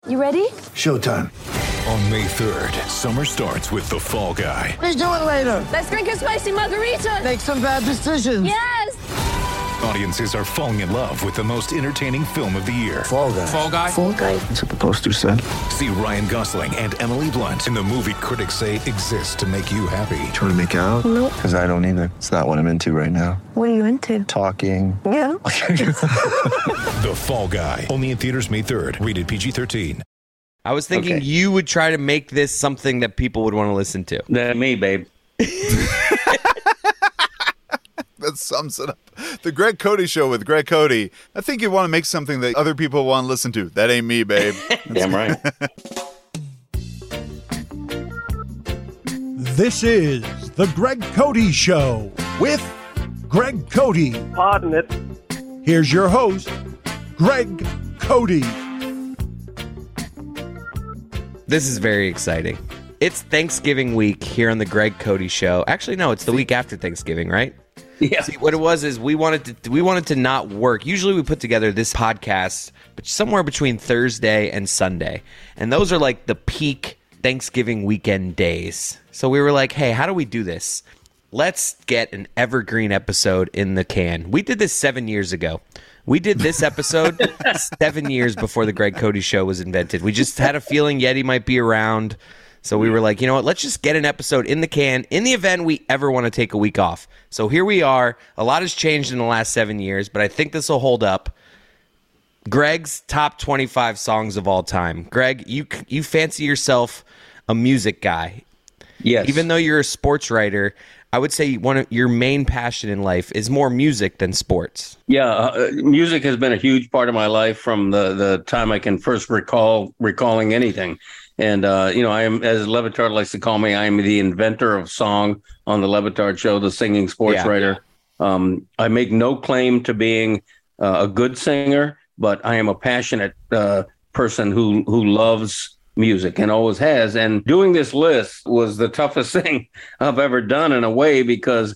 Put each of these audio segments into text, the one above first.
You ready? Showtime. On May 3rd, summer starts with The Fall Guy. Let's do it later. Let's drink a spicy margarita. Make some bad decisions. Yes. Audiences are falling in love with the most entertaining film of the year. Fall Guy. Fall Guy? Fall guy. That's what the poster said. See Ryan Gosling and Emily Blunt in the movie critics say exists to make you happy. Trying to make it out? Nope. Because I don't either. It's not what I'm into right now. What are you into? Talking. Yeah. The Fall Guy. Only in theaters May 3rd. Rated PG-13. I was thinking you would try to make this something that people would want to listen to. That me, babe. That sums it up. The Greg Cody Show with Greg Cody. I think you want to make something that other people want to listen to. That ain't me, babe. Damn right. This is the Greg Cody Show with Greg Cody. Pardon it. Here's your host, Greg Cody. This is very exciting. It's Thanksgiving week here on the Greg Cody Show. Actually, no, it's the week after Thanksgiving, right? Yeah. See, what it was is we wanted to not work. Usually we put together this podcast but somewhere between Thursday and Sunday. And those are like the peak Thanksgiving weekend days. So we were like, hey, how do we do this? Let's get an evergreen episode in the can. We did this 7 years ago. We did this episode 7 years before the Greg Cody Show was invented. We just had a feeling Yeti might be around. So we were like, you know what, let's just get an episode in the can in the event we ever want to take a week off. So here we are. A lot has changed in the last 7 years, but I think this will hold up. Greg's top 25 songs of all time. Greg, you fancy yourself a music guy. Yes. Even though you're a sports writer, I would say one of your main passion in life is more music than sports. Yeah, music has been a huge part of my life from the time I can first recalling anything. And, I am, as Le Batard likes to call me, I am the inventor of song on the Le Batard Show, the singing sports writer. I make no claim to being a good singer, but I am a passionate person who loves music and always has. And doing this list was the toughest thing I've ever done in a way because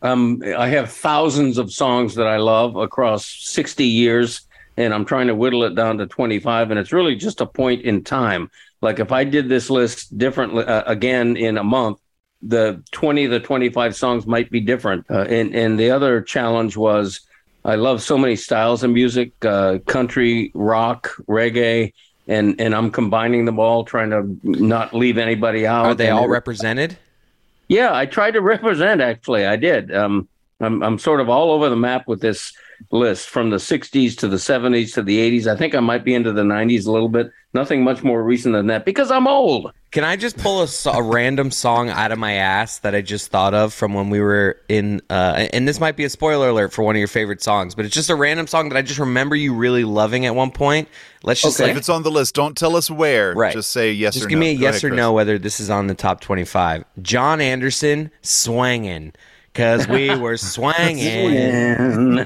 I have thousands of songs that I love across 60 years, and I'm trying to whittle it down to 25. And it's really just a point in time. Like if I did this list differently again in a month, the 20 to 25 songs might be different. And the other challenge was I love so many styles of music, country, rock, reggae, and I'm combining them all, trying to not leave anybody out. Are they all represented? Yeah, I tried to represent, actually. I did. I'm sort of all over the map with this list, from the 60s to the 70s to the 80s. I think I might be into the 90s a little bit. Nothing much more recent than that because I'm old. Can I just pull a random song out of my ass that I just thought of from when we were in, and this might be a spoiler alert for one of your favorite songs, but it's just a random song that I just remember you really loving at one point. Let's just if it's on the list, don't tell us where. Right. Just say yes or no. Just give me a yes ahead, or no whether this is on the top 25. John Anderson, Swangin'. Because we were swanging.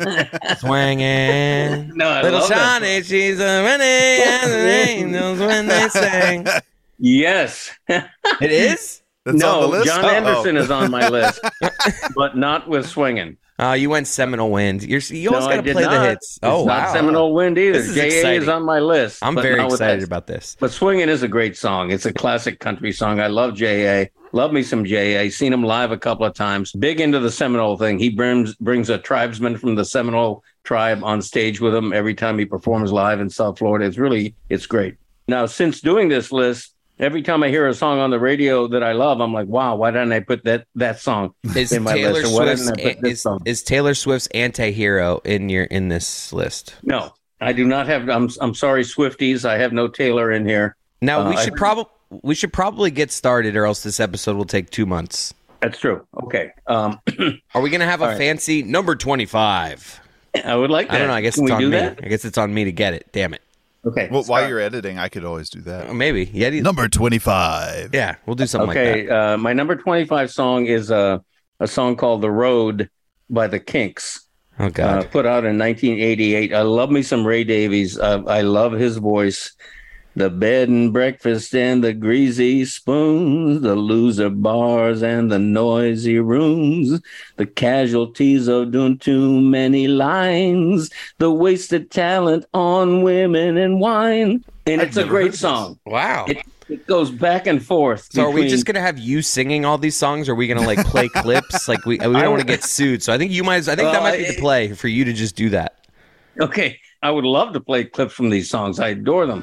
Swanging. No, I Little love that Shawnee, she's a running as the angels when they sing. Yes. It is? That's on the No, list? John Anderson is on my list, but not with swinging. You went Seminole Wind. You always No, I got to did play the not. hits. Oh, It's wow. not Seminole Wind either. This is J.A. exciting. is on my list. I'm but very not with excited that. about this. But Swingin' is a great song. It's a classic country song. I love J.A. Love me some J.A. Seen him live a couple of times. Big into the Seminole thing. He brings a tribesman from the Seminole tribe on stage with him every time he performs live in South Florida. It's great. Now, since doing this list, every time I hear a song on the radio that I love, I'm like, wow, why didn't I put that song in my list? Or why didn't I put this song? Is Taylor Swift's Anti-Hero in this list? No, I do not have. I'm sorry, Swifties. I have no Taylor in here. Now, we should probably get started, or else this episode will take 2 months. That's true. Okay. Are we going to have a fancy number 25? I would like that. I don't know. I guess Can it's we on do me. that? I guess it's on me to get it. Damn it. Okay. Well, while you're editing, I could always do that. Maybe. Yeti. Number 25. Yeah, we'll do something like that. Okay. My number 25 song is a song called "The Road" by the Kinks. Oh God. Put out in 1988. I love me some Ray Davies. I love his voice. The bed and breakfast and the greasy spoons, the loser bars and the noisy rooms, the casualties of doing too many lines, the wasted talent on women and wine. And I've it's a never great heard this. song. Wow. It goes back and forth. So are we between- just gonna have you singing all these songs, or are we gonna like play clips? Like we don't want to get sued. So I think that might be the play for you to just do that. Okay, I would love to play clips from these songs. I adore them.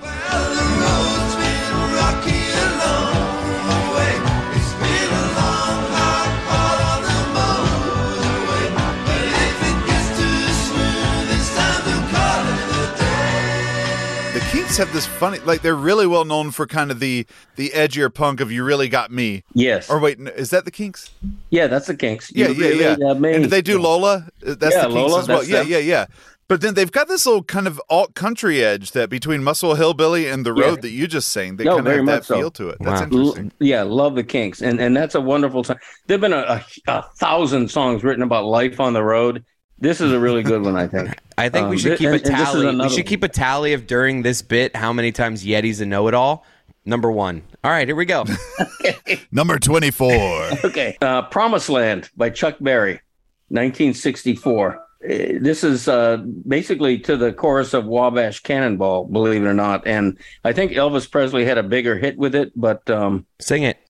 The Kinks have this funny, like they're really well known for kind of the edgier punk of "You Really Got Me." Yes. Or wait, is that the Kinks? Yeah, that's the Kinks. Yeah, You really got me. And did they do Lola? That's Yeah, the Kinks Lola, as well. that's Yeah, them. yeah. But then they've got this little kind of alt country edge that between Muscle Hillbilly and The Road that you just sang, they No, kind of very have that much so. feel to it. That's Wow. interesting. Yeah, love the Kinks, and that's a wonderful song. There've been a 1,000 songs written about life on the road. This is a really good one, I think. I think we should keep a and this is tally. We another should one. keep a tally of during this bit how many times Yeti's a know-it-all. Number 1. All right, here we go. Number 24. Okay, Promised Land by Chuck Berry, 1964. This is basically to the chorus of Wabash Cannonball, believe it or not. And I think Elvis Presley had a bigger hit with it, but Sing it.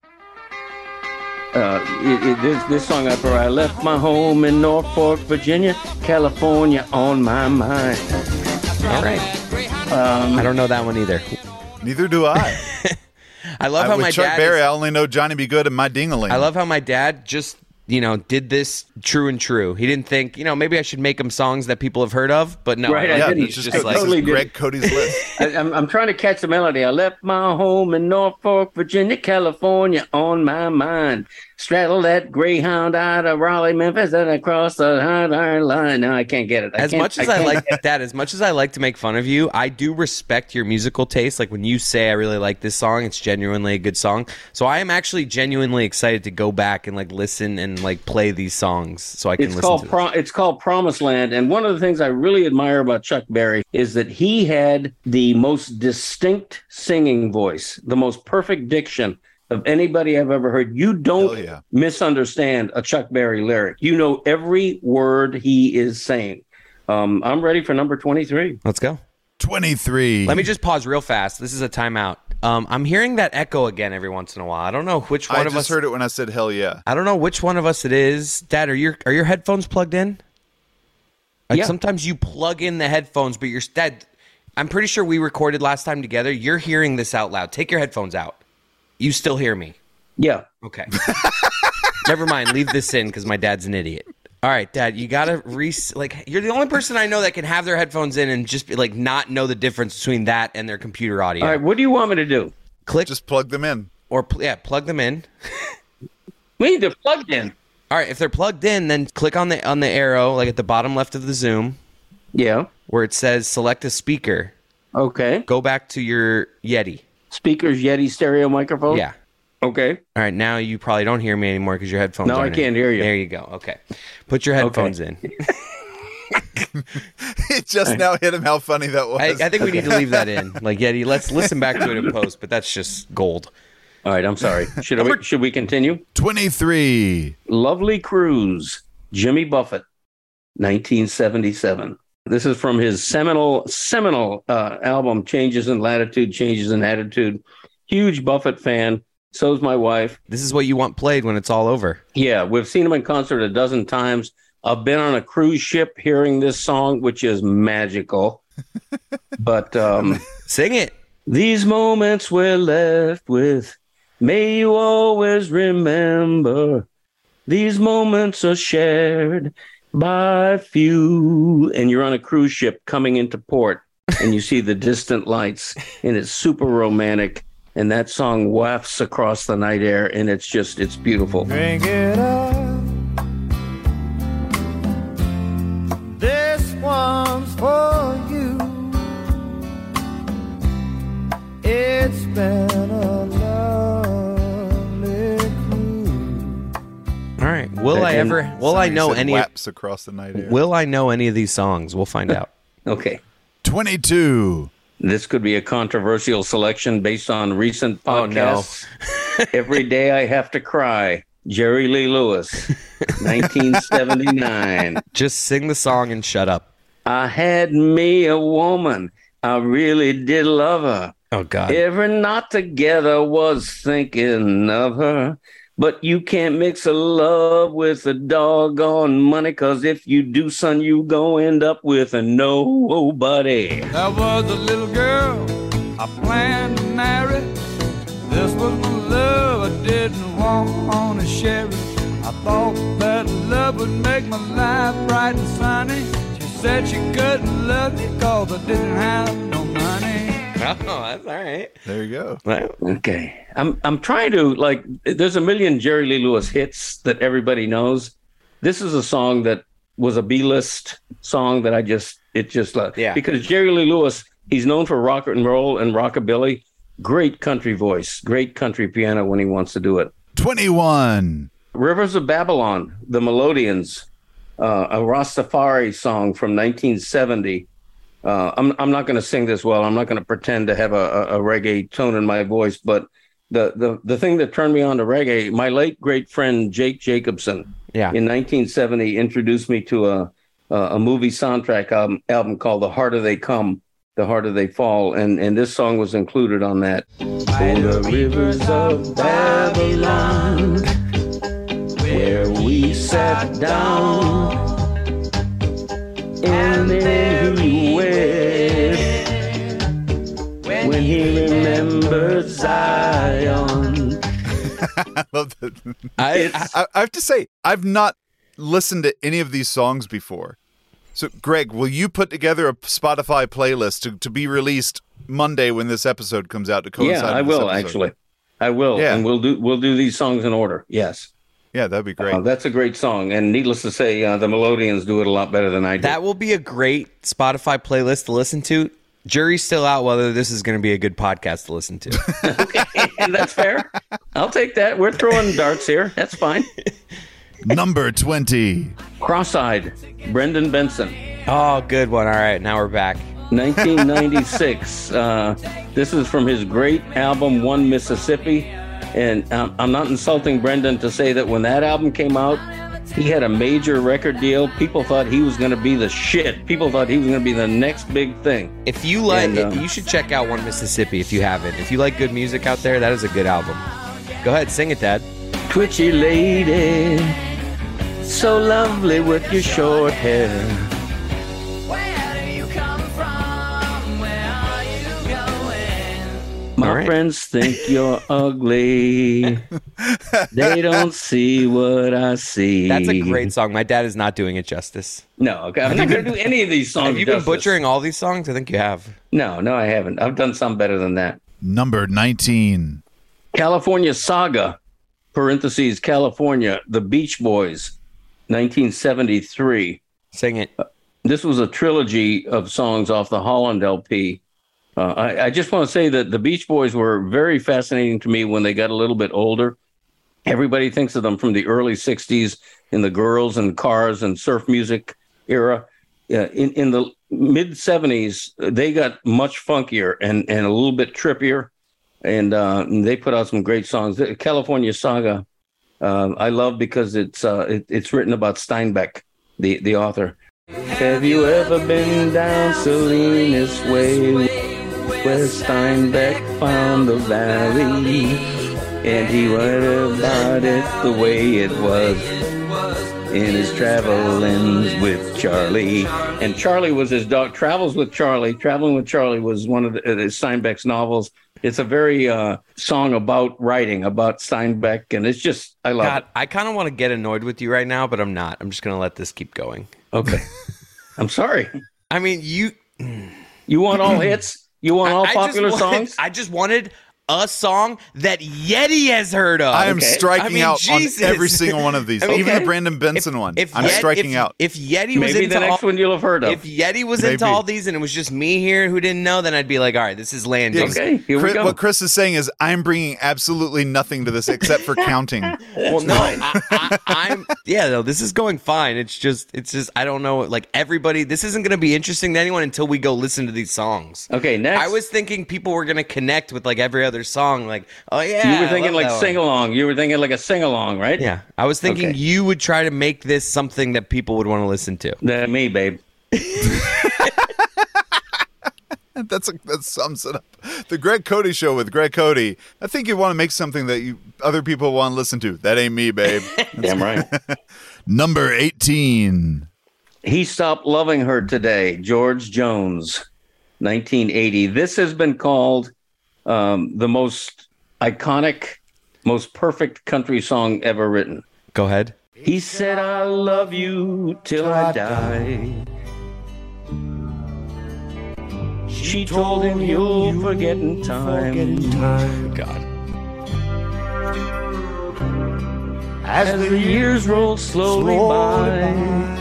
this song I wrote, I left my home in Norfolk, Virginia, California on my mind. All right. I don't know that one either. Neither do I. I love how With my Chuck dad. Berry, I only know Johnny Be Good and My Ding-a-Ling. I love how my dad just did this true and true. He didn't think maybe I should make him songs that people have heard of, but no. Right, I Yeah, didn't. it's just I like totally didn't. Greg Cody's list. I'm trying to catch the melody. I left my home in Norfolk, Virginia, California on my mind. Straddle that Greyhound out of Raleigh, Memphis, and across the hot iron line. No, I can't get it. As much as I like to make fun of you, I do respect your musical taste. Like when you say I really like this song, it's genuinely a good song. So I am actually genuinely excited to go back and like listen and like play these songs so I can listen to them. It's called Promised Land, and one of the things I really admire about Chuck Berry is that he had the most distinct singing voice, the most perfect diction of anybody I've ever heard. You don't Hell yeah. misunderstand a Chuck Berry lyric. You know every word he is saying. I'm ready for number 23. Let's go. 23. Let me just pause real fast. This is a timeout. I'm hearing that echo again every once in a while. I don't know which one I of just us. heard it when I said hell yeah. I don't know which one of us it is. Dad, are your headphones plugged in? Like Yeah. sometimes you plug in the headphones, but Dad, I'm pretty sure we recorded last time together. You're hearing this out loud. Take your headphones out. You still hear me? Yeah. Okay. Never mind. Leave this in because my dad's an idiot. All right, Dad, you gotta you're the only person I know that can have their headphones in and just be like not know the difference between that and their computer audio. All right, what do you want me to do? Click Just plug them in. or plug them in. We need to plug in. All right, if they're plugged in, then click on the arrow like at the bottom left of the Zoom Yeah. where it says select a speaker. Okay. Go back to your Yeti. Speakers, Yeti stereo microphone? Yeah. Okay. All right, now you probably don't hear me anymore because your headphones No, I aren't in. can't hear you. There you go. Okay. Put your headphones in. It just now hit him how funny that was. I think we need to leave that in. Like, Yeti, let's listen back to it in post, but that's just gold. All right, I'm sorry. Should we continue? 23. Lovely Cruise, Jimmy Buffett, 1977. This is from his seminal album, Changes in Latitude, Changes in Attitude. Huge Buffett fan. So's my wife. This is what you want played when it's all over. Yeah, we've seen him in concert a dozen times. I've been on a cruise ship hearing this song, which is magical. But Sing it. these moments we're left with, may you always remember. These moments are shared by few. And you're on a cruise ship coming into port, and you see the distant lights, and it's super romantic. And that song wafts across the night air, and it's beautiful. Drink it up. This one's for you. It's been a lovely cruise. All right. Will I know Said any Waps across the night air. Will I know any of these songs? We'll find out. Okay. 22. This could be a controversial selection based on recent Oh, no. podcasts. Every Day I Have to Cry, Jerry Lee Lewis, 1979. Just sing the song and shut up. I had me a woman. I really did love her. Oh, God. Every night together was thinking of her. But you can't mix a love with a doggone money, 'cause if you do, son, you go end up with a nobody. There was a little girl I planned to marry. This was my love, I didn't want to share it. I thought that love would make my life bright and sunny. She said she couldn't love me 'cause I didn't have no money. Oh, that's all right. There you go. Okay. I'm trying to, like, there's a million Jerry Lee Lewis hits that everybody knows. This is a song that was a B-list song that it just loved. Yeah. Because Jerry Lee Lewis, he's known for rock and roll and rockabilly. Great country voice, great country piano when he wants to do it. 21. Rivers of Babylon, the Melodians, a Rastafari song from 1970. I'm not going to sing this well. I'm not going to pretend to have a reggae tone in my voice, but the thing that turned me on to reggae, my late great friend Jake Jacobson, in 1970 introduced me to a movie soundtrack album called The Harder They Come, The Harder They Fall, and this song was included on that. By the rivers of Babylon, Where we sat down and then he wept when he remembered Zion. I love that. I have to say, I've not listened to any of these songs before. So, Greg, will you put together a Spotify playlist to be released Monday when this episode comes out to coincide? Yeah, I with this will episode? actually. I will, Yeah. and we'll do these songs in order. Yes, Yeah, that'd be great. that's a great song, and needless to say, the Melodians do it a lot better than I do. That will be a great Spotify playlist to listen to. Jury's still out whether this is going to be a good podcast to listen to. Okay, that's fair. I'll take that. We're throwing darts here. That's fine. Number 20. Cross-eyed, Brendan Benson. Oh, good one. All right, now we're back. 1996. This is from his great album, One Mississippi. And I'm not insulting Brendan to say that when that album came out, he had a major record deal. People thought he was going to be the shit. People thought he was going to be the next big thing. If you like, And, you should check out One Mississippi if you haven't. If you like good music out there, that is a good album. Go ahead, sing it, Dad. Twitchy lady, so lovely with your short hair. where do you come from? Where are you going? My All right. friends think you're ugly. They don't see what I see. That's a great song. My dad is not doing it justice. No, okay, I'm not going to do any of these songs. Have you been justice. butchering all these songs? I think you have. No, I haven't. I've done some better than that. Number 19. California Saga, parentheses, California, The Beach Boys, 1973. Sing it. This was a trilogy of songs off the Holland LP. I just want to say that the Beach Boys were very fascinating to me when they got a little bit older. Everybody thinks of them from the early 60s in the girls and cars and surf music era. In the mid 70s, they got much funkier and a little bit trippier. And they put out some great songs. The California Saga, I love because it's written about Steinbeck, the author. Have you ever been down Salinas Way, where Steinbeck found the valley, and he wrote about it the way it was in his travelings with Charlie. And Charlie was his dog. Travels with Charlie. Traveling with Charlie was one of Steinbeck's novels. It's a very song about writing, about Steinbeck, and it's just, I love it. I kind of want to get annoyed with you right now, but I'm not. I'm just going to let this keep going. Okay. I'm sorry. I mean, You want all hits? You want all popular songs? I just wanted a song that Yeti has heard of. I am striking out Jesus. on every single one of these, I mean, even okay. the Brandon Benson one. I'm Yet- striking out. If Yeti was Maybe into the next all, one you'll have heard of. if Yeti was Maybe. into all these and it was just me here who didn't know, then I'd be like, all right, this is landing. Okay, here we Chris, go. what Chris is saying is, I'm bringing absolutely nothing to this except for counting. Well, no, I'm no, this is going fine. It's just I don't know. Like everybody, this isn't going to be interesting to anyone until we go listen to these songs. Okay, next. I was thinking people were going to connect with like every other song. Like, oh yeah, You were thinking I love like that one. sing along. You were thinking like a sing along, right? Yeah, I was thinking Okay. you would try to make this something that people would want to listen to. Me, babe. That sums it up. The Greg Cody Show with Greg Cody. I think you want to make something that other people want to listen to. That ain't me, babe. Damn right. Number 18. He Stopped Loving Her Today, George Jones, 1980. This has been called the most iconic, most perfect country song ever written. Go ahead. He said, I'll love you till I die. She told him you'll forget in time. God. As the years roll slowly by,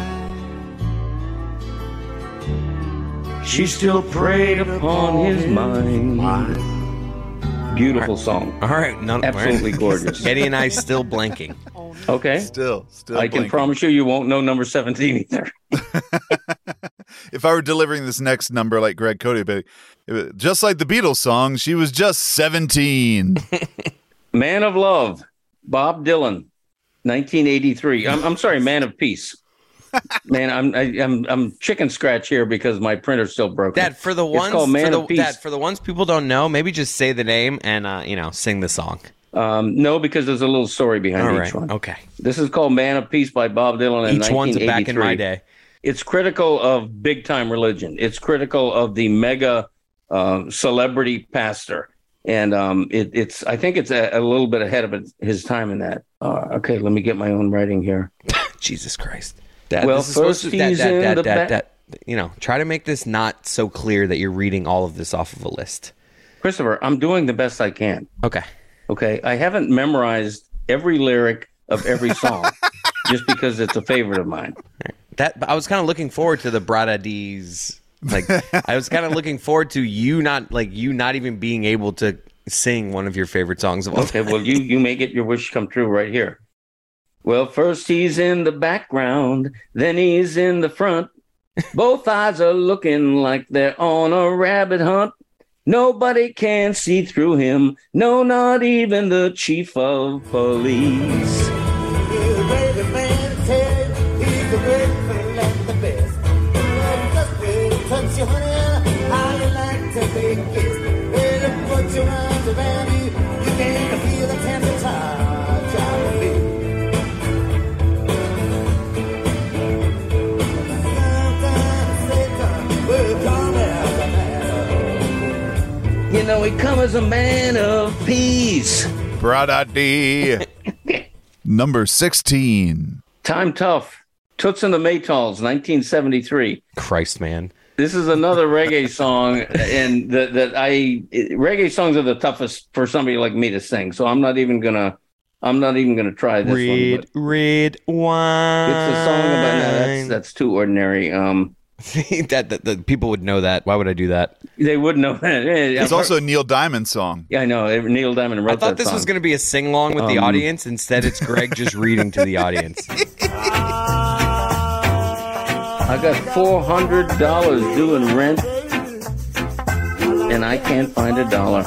she still preyed upon his mind. Beautiful song. All right. Absolutely gorgeous. Eddie and I still blanking. Okay. Still. I can promise you won't know number 17 either. If I were delivering this next number like Greg Cody, but just like the Beatles song, she was just 17. Man of Love, Bob Dylan, 1983. I'm sorry, Man of Peace. Man, I'm chicken scratch here because my printer's still broken. Dad, for the ones it's called Man of Peace. Dad, for the ones people don't know, maybe just say the name and sing the song. No, because there's a little story behind each one. Okay. This is called Man of Peace by Bob Dylan in 1983. Each one's back in my day. It's critical of big time religion. It's critical of the mega celebrity pastor, and I think it's a little bit ahead of his time in that. Okay, let me get my own writing here. Jesus Christ. Dad, well, this is supposed first to, he's in the back. Try to make this not so clear that you're reading all of this off of a list. Christopher, I'm doing the best I can. Okay, I haven't memorized every lyric of every song just because it's a favorite of mine. I was kind of looking forward to the Brada D's. Like, I was kind of looking forward to you not even being able to sing one of your favorite songs of all time. Okay, well, you may get your wish come true right here. Well, first he's in the background, then he's in the front. Both eyes are looking like they're on a rabbit hunt. Nobody can see through him. No, not even the chief of police. You know, he come as a man of peace. Brada D. Number 16. Time Tough. Toots and the Maytals, 1973. Christ, man. This is another reggae song, and reggae songs are the toughest for somebody like me to sing. So I'm not even gonna try this one. Red wine. It's a song about that's too ordinary. that people would know that. Why would I do that? They would know that. It's also a Neil Diamond song. Yeah, I know. Neil Diamond wrote that I thought this was going to be a sing-along with the audience. Instead, it's Greg just reading to the audience. I got $400 due in rent, and I can't find a dollar.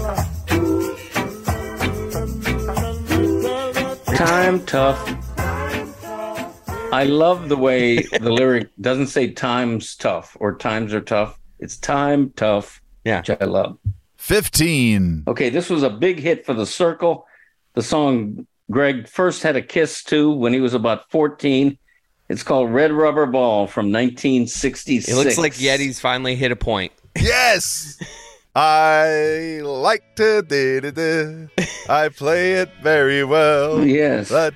Time Tough. I love the way the lyric doesn't say time's tough or times are tough. It's time tough, which I love. 15. Okay, this was a big hit for The Circle. The song Greg first had a kiss to when he was about 14. It's called Red Rubber Ball from 1966. It looks like Yeti's finally hit a point. Yes! I like to do. I play it very well. Yes. And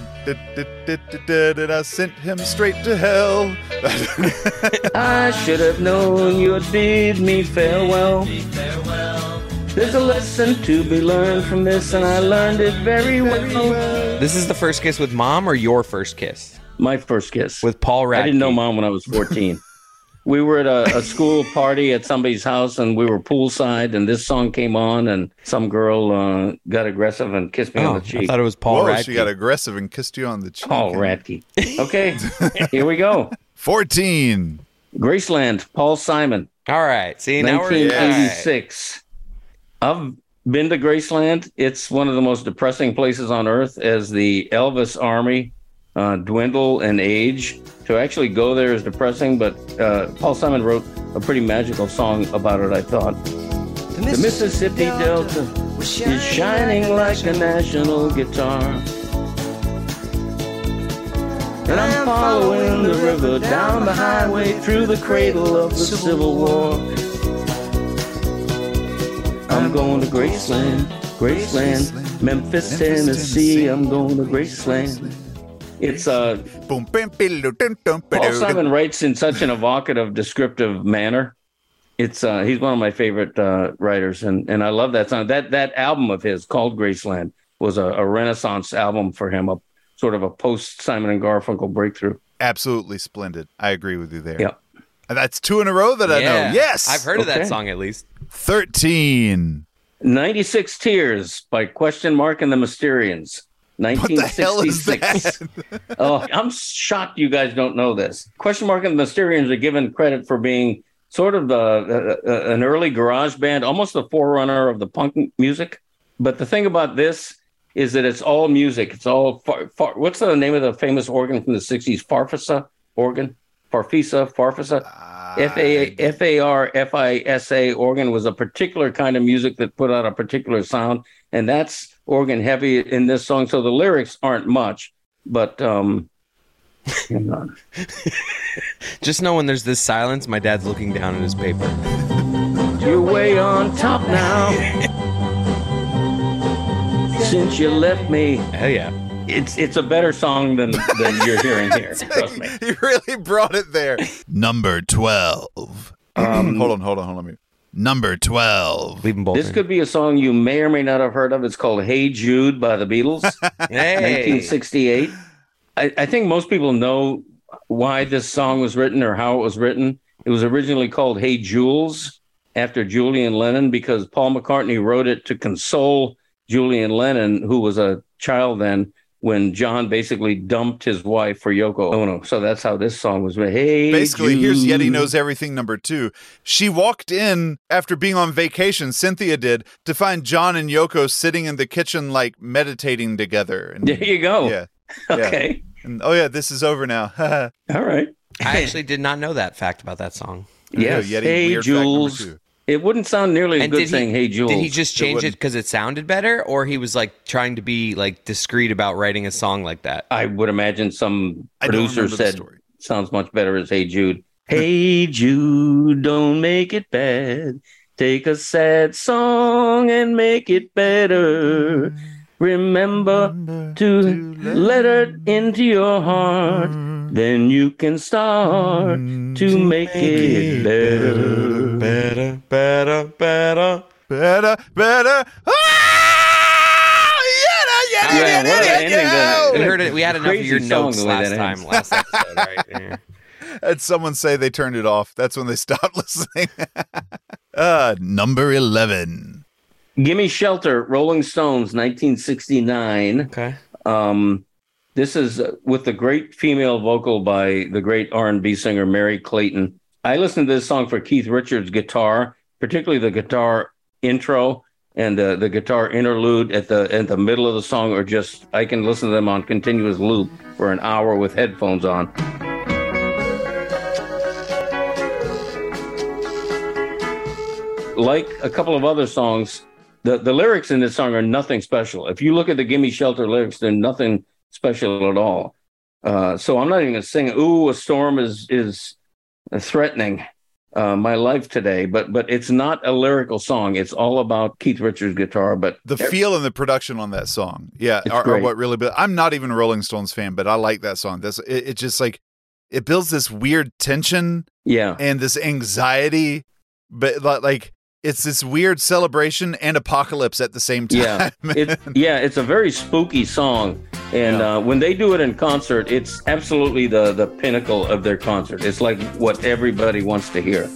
I sent him straight to hell. I should have known you'd bid me farewell. There's a lesson to be learned from this, and I learned it very well. This is the first kiss with Mom or your first kiss? My first kiss. With Paul Radke. I didn't know Mom when I was 14. We were at a school party at somebody's house, and we were poolside, and this song came on, and some girl got aggressive and kissed me on the cheek. I thought it was Paul Radke. She got aggressive and kissed you on the cheek. Paul Radke. Okay, here we go. 14. Graceland, Paul Simon. All right. See, now we're 1986. I've been to Graceland. It's one of the most depressing places on earth, as the Elvis Army dwindle and age. To actually go there is depressing, but Paul Simon wrote a pretty magical song about it, I thought. The Mississippi Delta is shining like a national guitar. And I'm following the river down the highway through the cradle of the Civil War. I'm going to Graceland, Memphis, Tennessee. I'm going to Graceland. It's Paul Simon writes in such an evocative, descriptive manner. It's he's one of my favorite writers, and I love that song. That album of his called Graceland was a Renaissance album for him, a sort of a post Simon and Garfunkel breakthrough. Absolutely splendid. I agree with you there. Yeah. And that's 2 in a row that I know. Yes. I've heard of that song at least. 13. 96 Tears by Question Mark and the Mysterians. 1966. What the hell is that? Oh, I'm shocked you guys don't know this. Question Mark and the Mysterians are given credit for being sort of an early garage band, almost the forerunner of the punk music. But the thing about this is that it's all music. It's all what's the name of the famous organ from the 60s? Farfisa organ? Farfisa? F-A-R-F-I-S-A organ was a particular kind of music that put out a particular sound, and that's organ heavy in this song. So the lyrics aren't much, but just know when there's this silence, my dad's looking down at his paper. You're way on top now. Since you left me. Hell yeah. It's a better song than you're hearing here. Trust me. You really brought it there. Number 12. Hold on. Number 12. Leave them both This in. could be a song you may or may not have heard of. It's called Hey Jude by the Beatles. Hey. 1968. I think most people know why this song was written or how it was written. It was originally called Hey Jules after Julian Lennon because Paul McCartney wrote it to console Julian Lennon, who was a child then, when John basically dumped his wife for Yoko Ono. So that's how this song was made. Hey, basically, Jude. here's Yeti Knows Everything number 2. She walked in after being on vacation, Cynthia did, to find John and Yoko sitting in the kitchen, like meditating together. And, there you go. Yeah. Okay. And, oh, yeah, this is over now. All right. I actually did not know that fact about that song. Yes. Yeti, Hey, weird Jules. fact number 2. It wouldn't sound nearly as And good saying Hey Jules. Did he just change it because it sounded better, or he was like trying to be like discreet about writing a song like that? I would imagine some I don't producer remember the said story. sounds much better as Hey Jude. Hey Jude, don't make it bad. Take a sad song and make it better. Remember to let it into your heart. Then you can start to make it better. Better. Yeah. We heard it. We had enough of Crazy your song, notes the way last that ends. episode. Right? Yeah. Had someone say they turned it off. That's when they stopped listening. Number 11. Gimme Shelter, Rolling Stones, 1969. Okay. This is with the great female vocal by the great R&B singer Mary Clayton. I listened to this song for Keith Richards' guitar, particularly the guitar intro and the guitar interlude at the middle of the song, or just I can listen to them on continuous loop for an hour with headphones on. Like a couple of other songs, the lyrics in this song are nothing special. If you look at the Gimme Shelter lyrics, they're nothing special at all. So I'm not even going to sing, ooh, a storm is threatening my life today. But it's not a lyrical song. It's all about Keith Richards' guitar. But the feel and the production on that song, are what really. I'm not even a Rolling Stones fan, but I like that song. It just like it builds this weird tension, and this anxiety, but like. It's this weird celebration and apocalypse at the same time. It's a very spooky song. And when they do it in concert, it's absolutely the pinnacle of their concert. It's like what everybody wants to hear.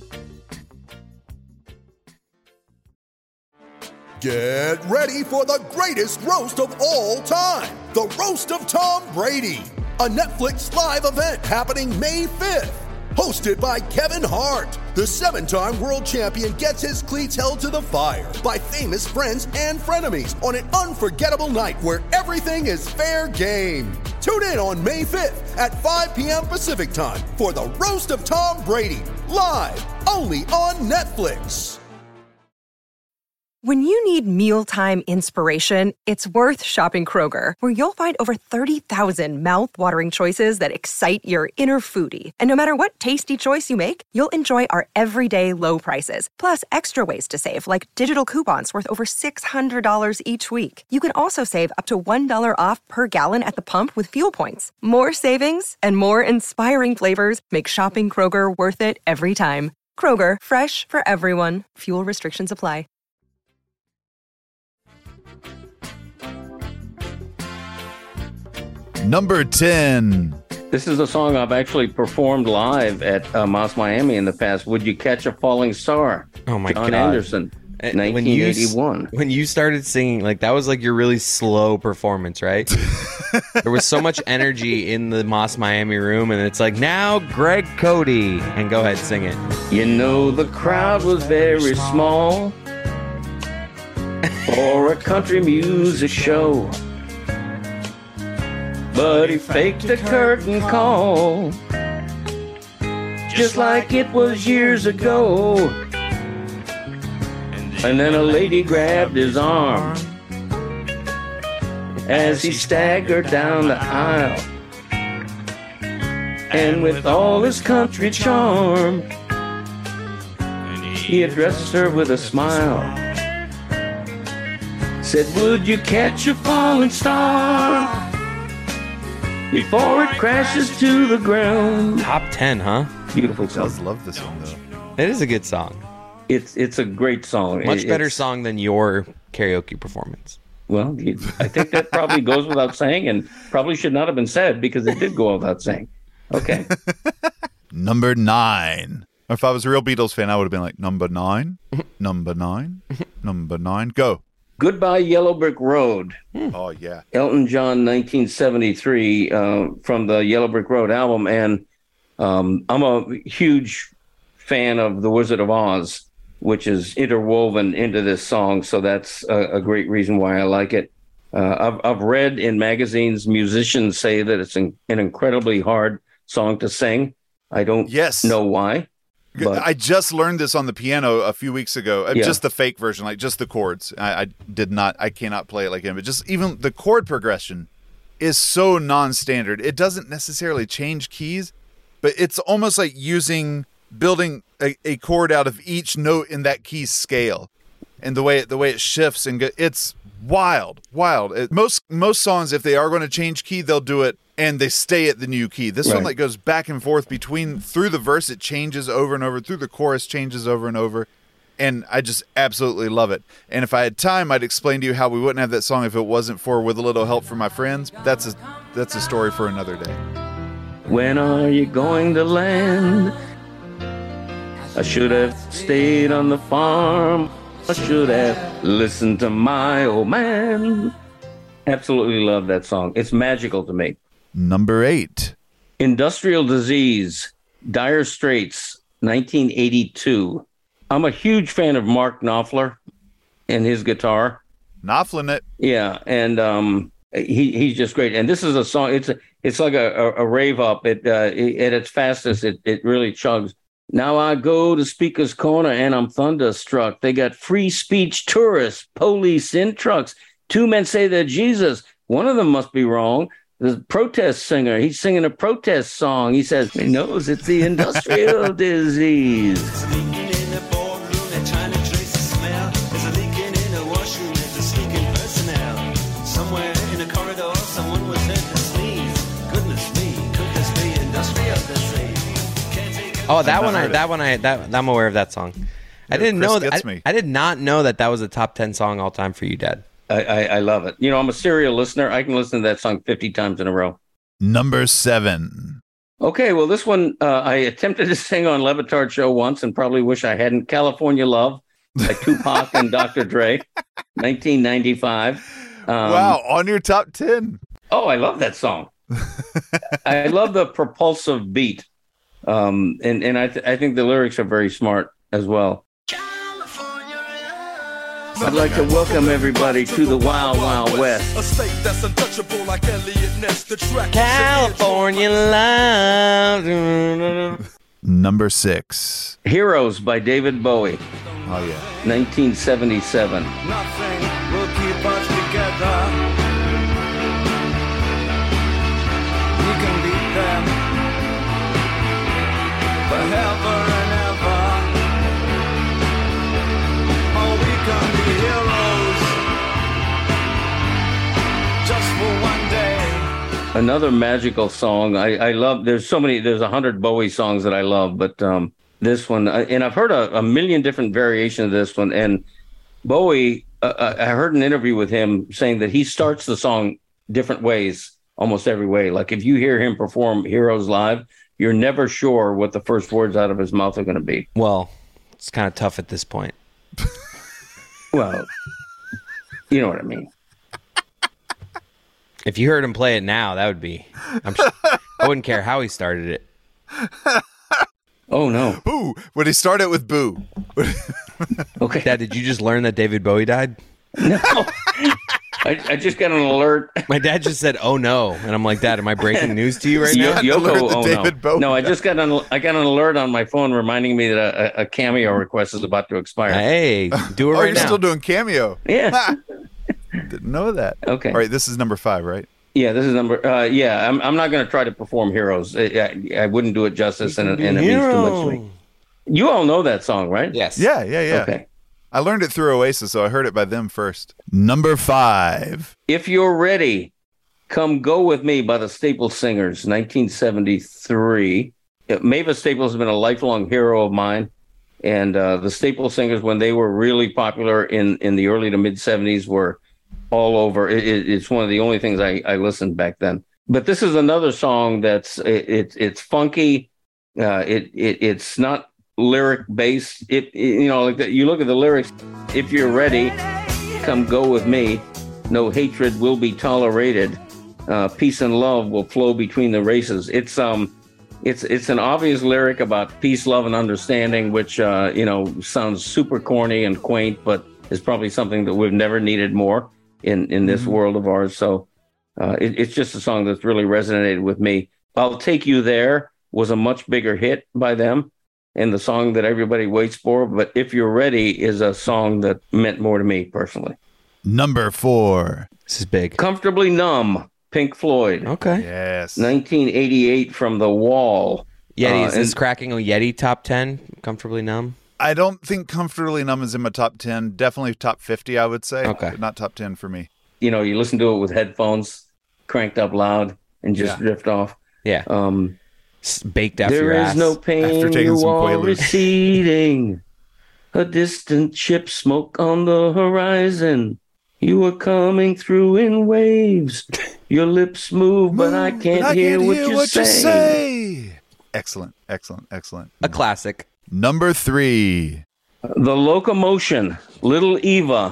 Get ready for the greatest roast of all time, the Roast of Tom Brady, a Netflix live event happening May 5th. hosted by Kevin Hart. The 7-time world champion gets his cleats held to the fire by famous friends and frenemies on an unforgettable night where everything is fair game. Tune in on May 5th at 5 p.m. Pacific time for the Roast of Tom Brady, live only on Netflix. When you need mealtime inspiration, it's worth shopping Kroger, where you'll find over 30,000 mouth-watering choices that excite your inner foodie. And no matter what tasty choice you make, you'll enjoy our everyday low prices, plus extra ways to save, like digital coupons worth over $600 each week. You can also save up to $1 off per gallon at the pump with fuel points. More savings and more inspiring flavors make shopping Kroger worth it every time. Kroger, fresh for everyone. Fuel restrictions apply. Number 10. This is a song I've actually performed live at Moss Miami in the past. Would You Catch a Falling Star? Oh my John God. Anderson, 1981. When you started singing, like that was like your really slow performance, right? There was so much energy in the Moss Miami room, and it's like, now Greg Cody. And go ahead, sing it. You know, the crowd was very small for a country music show. But he faked a curtain call, just like it was years ago. And then a lady grabbed his arm as he staggered down the aisle. And with all his country charm, he addressed her with a smile. Said, would you catch a falling star before it crashes to the ground? Top 10, huh? Beautiful I song. just love this one, though. It is a good song. It's a great song. Much better song than your karaoke performance. Well, I think that probably goes without saying, and probably should not have been said because it did go without saying. Okay. Number 9. Or if I was a real Beatles fan, I would have been like, number 9, number 9, number 9. Go. Goodbye Yellow Brick Road. Oh, yeah. Elton John, 1973, from the Yellow Brick Road album. And I'm a huge fan of The Wizard of Oz, which is interwoven into this song. So that's a great reason why I like it. I've read in magazines musicians say that it's an incredibly hard song to sing. I don't know why. But I just learned this on the piano a few weeks ago. Yeah. Just the fake version, like just the chords. I cannot play it like him. But just even the chord progression is so non-standard. It doesn't necessarily change keys, but it's almost like building a chord out of each note in that key scale, and the way it shifts it's wild. Most songs, if they are going to change key, they'll do it and they stay at the new key. This one, like, goes back and forth through the verse, it changes over and over, through the chorus changes over and over, and I just absolutely love it. And if I had time, I'd explain to you how we wouldn't have that song if it wasn't for With a Little Help from My Friends. That's a story for another day. When are you going to land? I should have stayed on the farm. I should have listened to my old man. Absolutely love that song. It's magical to me. Number 8. Industrial Disease, Dire Straits, 1982. I'm a huge fan of Mark Knopfler and his guitar. Knopfling it. Yeah, and he's just great. And this is a song, it's like a rave up. At its fastest, it really chugs. Now I go to Speaker's Corner and I'm thunderstruck. They got free speech tourists, police in trucks. 2 men say they're Jesus. One of them must be wrong. The protest singer, he's singing a protest song. He says, he knows it's the industrial disease. Oh, I'm aware of that song. I didn't know that. I did not know that was a top 10 song all time for you, Dad. I love it. You know, I'm a serial listener. I can listen to that song 50 times in a row. Number 7. Okay, well, this one I attempted to sing on Le Batard Show once and probably wish I hadn't. California Love by Tupac and Dr. Dre, 1995. Wow, on your top 10. Oh, I love that song. I love the propulsive beat And I think the lyrics are very smart as well. I'd like to welcome everybody to the Wild Wild West. A state that's untouchable like Elliot Ness. The track California love. Number 6. Heroes by David Bowie. Oh, yeah. 1977. Nothing will keep us together. We can beat them forever and ever. Oh, we can be heroes just for one day. Another magical song. I love. There's 100 Bowie songs that I love, but this one, and I've heard a million different variations of this one. And Bowie, I heard an interview with him saying that he starts the song different ways, almost every way. Like if you hear him perform Heroes live, you're never sure what the first words out of his mouth are going to be. Well, it's kind of tough at this point. Well, you know what I mean. If you heard him play it now, that would be. I wouldn't care how he started it. Oh no! Boo! Would he start it with boo? Okay. Dad, did you just learn that David Bowie died? No. I just got an alert. My dad just said, "Oh no," and I'm like, "Dad, am I breaking news to you right now?" Yoko, oh David Bowie. No, I got an alert on my phone reminding me that a Cameo request is about to expire. Hey, do it Oh, right you're now. still doing Cameo. Yeah. Didn't know that. Okay. All right, this is number 5, right? Yeah, this is number. Yeah, I'm not going to try to perform Heroes. I wouldn't do it justice, and it means too much to me. You all know that song, right? Yes. Yeah. Okay. I learned it through Oasis, so I heard it by them first. Number 5. If You're Ready, Come Go With Me by the Staple Singers, 1973. Mavis Staples has been a lifelong hero of mine. And the Staple Singers, when they were really popular in the early to mid-70s, were all over. It's one of the only things I listened back then. But this is another song that's it's funky. It's not lyric based. You look at the lyrics. If you're ready, come go with me. No hatred will be tolerated. Peace and love will flow between the races. It's an obvious lyric about peace, love, and understanding, which sounds super corny and quaint, but is probably something that we've never needed more in this world of ours. So it's just a song that's really resonated with me. I'll Take You There was a much bigger hit by them, and the song that everybody waits for. But If You're Ready is a song that meant more to me personally. Number 4. This is big. Comfortably Numb, Pink Floyd. Okay. Yes. 1988 from The Wall. Yeti, is this cracking a Yeti top 10? Comfortably Numb? I don't think Comfortably Numb is in my top 10. Definitely top 50, I would say. Okay. But not top 10 for me. You listen to it with headphones cranked up loud and just drift off. Yeah. Baked after your There ass. is no pain, After taking you some are Quaaludes. receding. A distant ship, smoke on the horizon. You are coming through in waves. Your lips move, but I can't hear what you say. Excellent. A classic. Number 3. The Locomotion, Little Eva,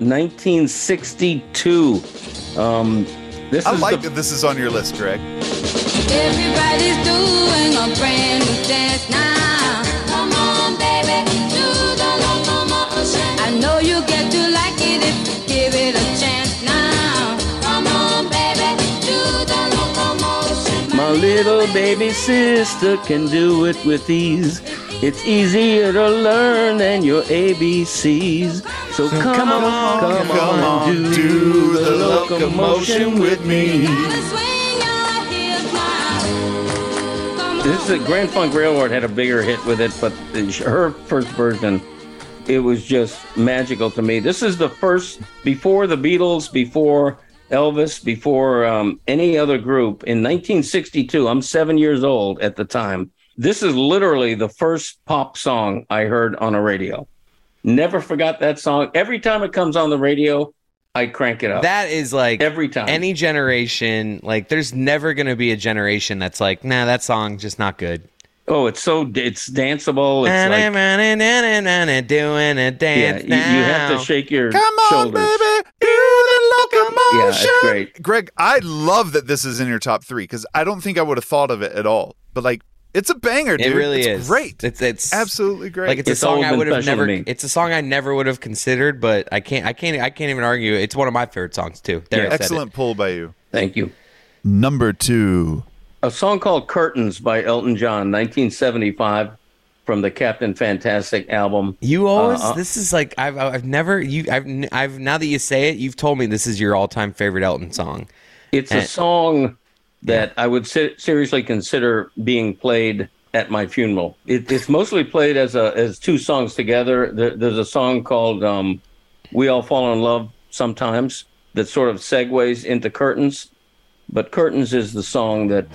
1962. This I is like that this is on your list, Greg. Everybody's doing a brand new dance now. Come on, baby, do the locomotion. I know you get to like it if you give it a chance now. Come on, baby, do the locomotion. My little baby sister can do it with ease. It's easier to learn than your ABCs. So come on, do the locomotion with me. This is a Grand Funk Railroad had a bigger hit with it, but her first version, it was just magical to me. This is the first, before the Beatles, before Elvis, before any other group. In 1962, I'm 7 years old at the time. This is literally the first pop song I heard on a radio. Never forgot that song. Every time it comes on the radio, I crank it up. That is like every time. Any generation, like there's never going to be a generation that's like, nah, that song just not good. Oh, it's danceable. It's like, doing a dance now. You have to shake your Come on, shoulders. baby, do the locomotion. Yeah, it's great. Greg, I love that this is in your top 3 because I don't think I would have thought of it at all. But like It's a banger, dude. It really it's is. Great. It's absolutely great. Like it's a It's song always I been would have special to never. me. It's a song I never would have considered, but I can't even argue. It's one of my favorite songs too. There, I said Excellent it. pull by you. Thank you. Number 2. A song called Curtains by Elton John, 1975, from the Captain Fantastic album. You always. This is like I've never. I've now that you say it, you've told me this is your all-time favorite Elton song. It's a song that I would seriously consider being played at my funeral. It's mostly played as two songs together. There's a song called "We All Fall in Love Sometimes" that sort of segues into Curtains, but Curtains is the song that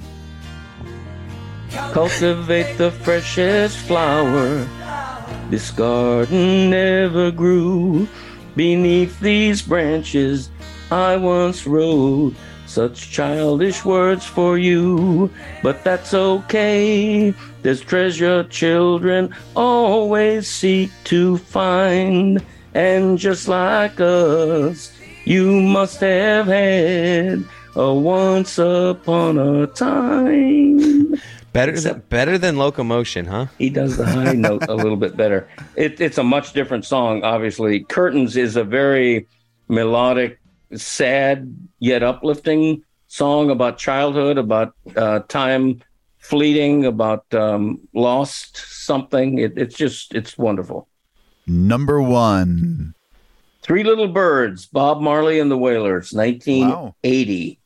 cultivate the freshest flower. This garden never grew beneath these branches. I once wrote such childish words for you, but that's okay. There's treasure children always seek to find, and just like us, you must have had a once upon a time. Better than Locomotion, huh? He does the high note a little bit better. It's a much different song, obviously. Curtains is a very melodic, sad yet uplifting song about childhood, about time fleeting, about lost something. It's wonderful. Number 1. Three Little Birds, Bob Marley and the Wailers, 1980.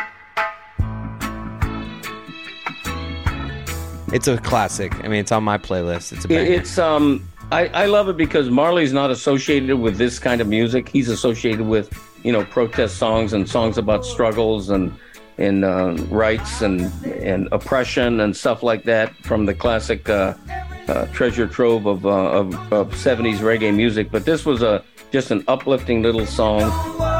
It's a classic. I mean, it's on my playlist. It's a banger. It's I love it because Marley's not associated with this kind of music. He's associated with, protest songs and songs about struggles and rights and oppression and stuff like that from the classic treasure trove of 70s reggae music. But this was just an uplifting little song.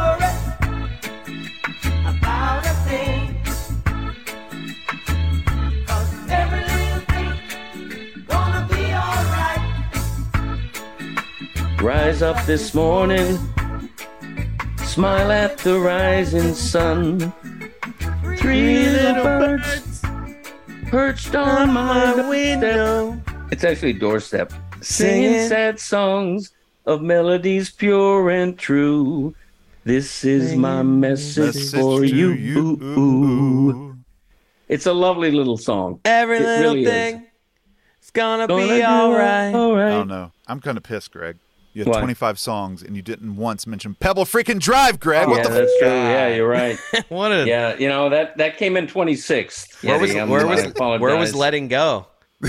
Rise up this morning, smile at the rising sun. Three little birds perched on my window. It's actually doorstep. Singing sad songs of melodies pure and true. This is my message for you. It's a lovely little song. Every little really thing is gonna be all right. Oh, no. I'm kind of pissed, Greg. You had 25 songs, and you didn't once mention Pebble freaking Drive, Greg. What the that's true. Yeah, you're right. What a... Yeah, that came in 26th. Where was Letting Go?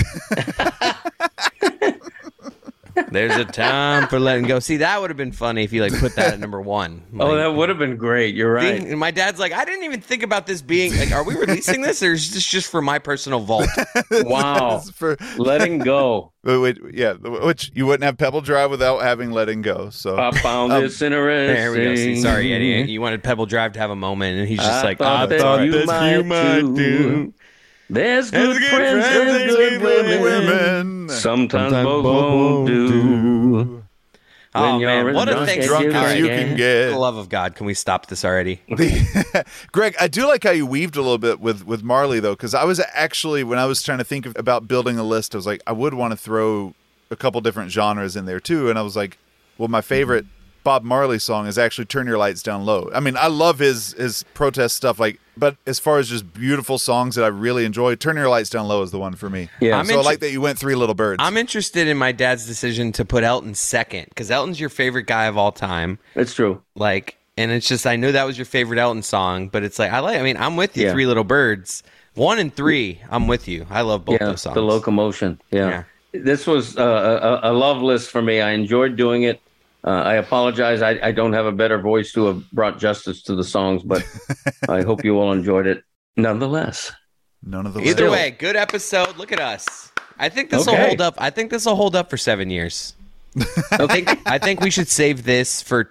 There's a time for letting go. See, that would have been funny if you put that at number 1. That would have been great. You're right. And my dad's like, I didn't even think about this being are we releasing this, or is this just for my personal vault? Wow. For Letting Go. Wait, yeah, which you wouldn't have Pebble Drive without having Letting Go. So I found this interesting. There we go. See, sorry, Eddie. You wanted Pebble Drive to have a moment, and he's just I thought you might do. There's good friends and good women. Sometimes both won't do. Oh, man. What a drunk as you can get. For the love of God, can we stop this already? Greg, I do like how you weaved a little bit with Marley, though, because I was actually, when I was trying to think about building a list, I was like, I would want to throw a couple different genres in there, too. And I was like, well, my favorite Bob Marley song is actually Turn Your Lights Down Low. I mean, I love his protest stuff, but as far as just beautiful songs that I really enjoy, Turn Your Lights Down Low is the one for me. Yeah. I like that you went Three Little Birds. I'm interested in my dad's decision to put Elton second, because Elton's your favorite guy of all time. It's true. And it's just, I knew that was your favorite Elton song, but it's I'm with you, Three Little Birds. 1 and 3, I'm with you. I love both those songs. The Locomotion. Yeah. This was a love list for me. I enjoyed doing it. I apologize. I don't have a better voice to have brought justice to the songs, but I hope you all enjoyed it nonetheless. Either way, good episode. Look at us. I think this will hold up. I think this will hold up for 7 years. I think we should save this for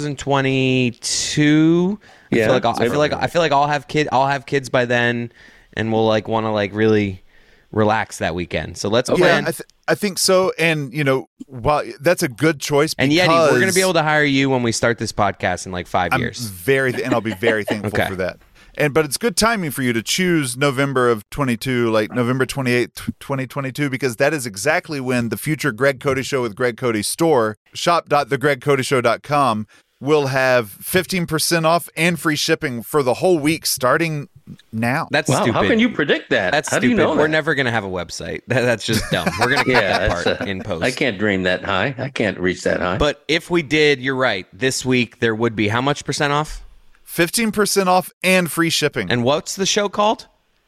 2022. Yeah, I feel like I'll have kids by then, and we'll want to really relax that weekend. So let's plan. I think so. And, while that's a good choice. And Yeti, we're going to be able to hire you when we start this podcast in 5 years. And I'll be very thankful for that. But it's good timing for you to choose November of 22, like November 28th, 2022, because that is exactly when the future Greg Cody Show with Greg Cody store, shop.thegregcodyshow.com, will have 15% off and free shipping for the whole week starting now. That's wow, stupid. How can you predict that? That's how stupid. Do you know We're that? never going to have a website. That's just dumb. We're going to cut that part in post. I can't dream that high. I can't reach that high. But if we did, you're right. This week there would be how much percent off? 15% off and free shipping. And what's the show called?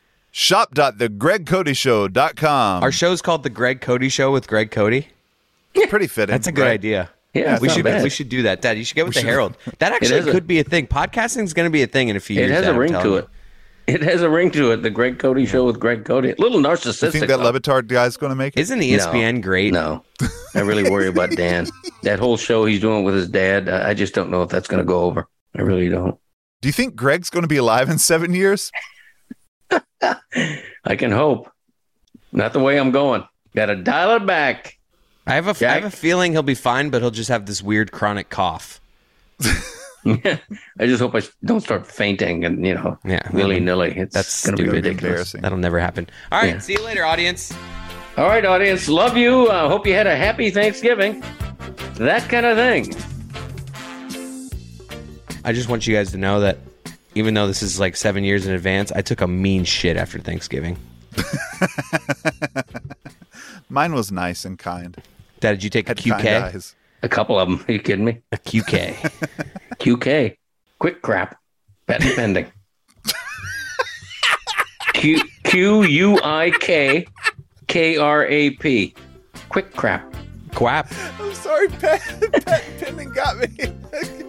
Shop.thegregcodyshow.com. Our show's called The Greg Cody Show with Greg Cody. Pretty fitting. That's a good idea. Yeah, we should do that. Dad, you should get with the Herald. That actually could be a thing. Podcasting is going to be a thing in a few years. It has a ring to it. It has a ring to it. The Greg Cody Show with Greg Cody. A little narcissistic. You think that Levitard guy's going to make it? Isn't ESPN great? No. I really worry about Dan. That whole show he's doing with his dad, I just don't know if that's going to go over. I really don't. Do you think Greg's going to be alive in 7 years? I can hope. Not the way I'm going. Got to dial it back. I have a feeling he'll be fine, but he'll just have this weird chronic cough. Yeah, I just hope I don't start fainting and willy-nilly. That's going to be stupid. ridiculous. That'll never happen. All right, see you later, audience. All right, audience. Love you. Hope you had a happy Thanksgiving. That kind of thing. I just want you guys to know that even though this is like 7 years in advance, I took a mean shit after Thanksgiving. Mine was nice and kind. Dad, did you take a QK? A couple of them. Are you kidding me? A QK. QK. Quick crap. Patent pending. QUIK KRAP. Quick crap. Quap. I'm sorry, Pat pending got me.